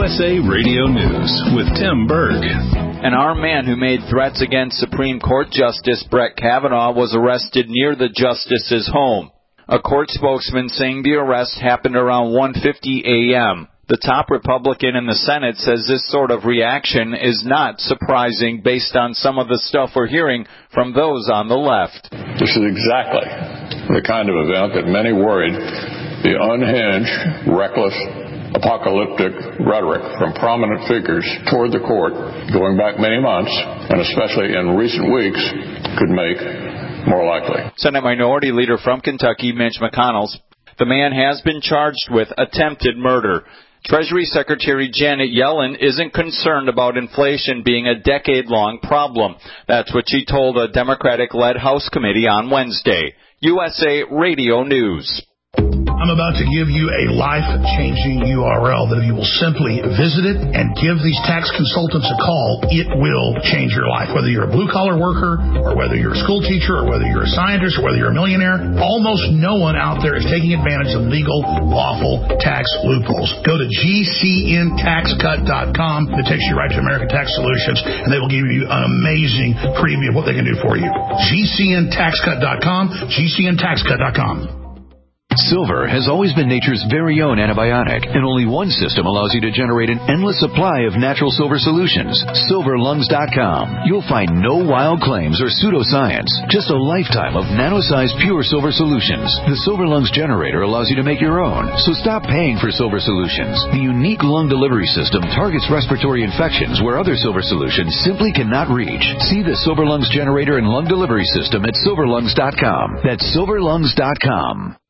USA Radio News with Tim Berg. An armed man who made threats against Supreme Court Justice Brett Kavanaugh was arrested near the justice's home. A court spokesman saying the arrest happened around 1:50 a.m. The top Republican in the Senate says this sort of reaction is not surprising based on some of the stuff we're hearing from those on the left. This is exactly the kind of event that many worried the unhinged, reckless, apocalyptic rhetoric from prominent figures toward the court going back many months, and especially in recent weeks, could make more likely. Senate Minority Leader from Kentucky, Mitch McConnell, the man has been charged with attempted murder. Treasury Secretary Janet Yellen isn't concerned about inflation being a decade-long problem. That's what she told a Democratic-led House committee on Wednesday. USA Radio News. I'm about to give you a life-changing URL that if you will simply visit it and give these tax consultants a call, it will change your life. Whether you're a blue-collar worker or whether you're a school teacher or whether you're a scientist or whether you're a millionaire, almost no one out there is taking advantage of legal, lawful tax loopholes. Go to GCNTaxCut.com. It takes you right to American Tax Solutions, and they will give you an amazing preview of what they can do for you. GCNTaxCut.com, GCNTaxCut.com. Silver has always been nature's very own antibiotic, and only one system allows you to generate an endless supply of natural silver solutions. SilverLungs.com. You'll find no wild claims or pseudoscience, just a lifetime of nano-sized pure silver solutions. The Silver Lungs generator allows you to make your own, so stop paying for silver solutions. The unique lung delivery system targets respiratory infections where other silver solutions simply cannot reach. See the Silver Lungs generator and lung delivery system at SilverLungs.com. That's SilverLungs.com.